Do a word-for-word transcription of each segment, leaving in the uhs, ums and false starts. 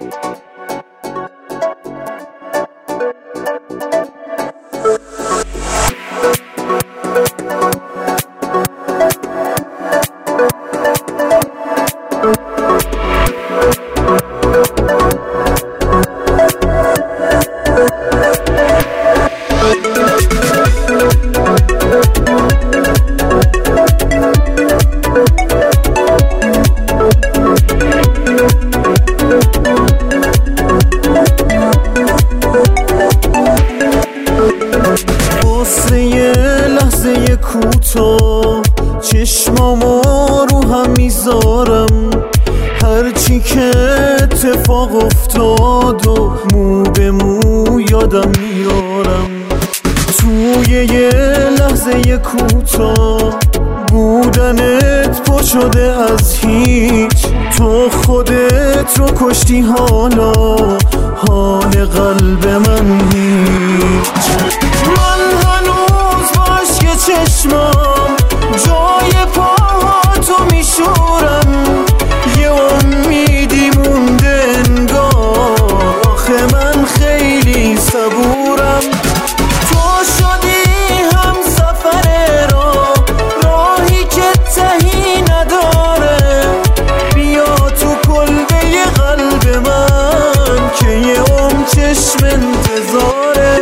کوتاه چشمامو رو هم میذارم، هرچی که اتفاق افتاد و مو به مو یادم میارم. توی یه لحظه کوتاه بودنت پر شده از هیچ، تو خودت رو کشتی، حالا حال قلب من هیچ. من هنوز باش که چشمام جای پاهاتو میشورم، یه امیدی مونده انگار، آخه من خیلی صبورم. تو شدی هم سفر راه، راهی که تهی نداره، بیا تو کلبه قلب من که یه عمر چشم انتظاره.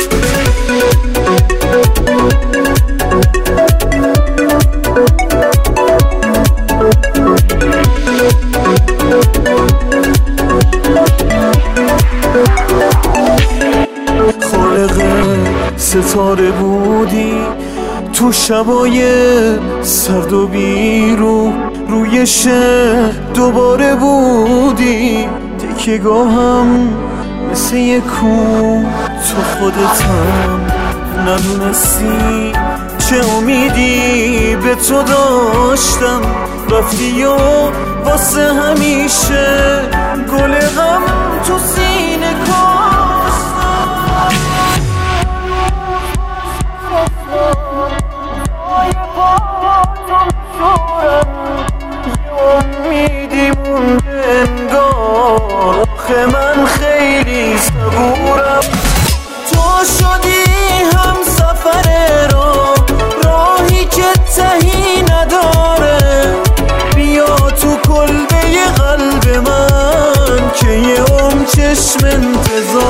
ستاره بودی تو شبای سرد و بیرو، روی شهر دوباره بودی تکیه‌گاهم مثل یه کوه. تو خودتم ندونستی چه امیدی به تو داشتم، رفتی و واسه همیشه گل غم تو سینه امیدی مونده انگار، آخه من خیلی صبورم. تو شدی هم سفر راه، راهی که تهی نداره، بیا تو کلبه قلب من که یه عمر چشم انتظار.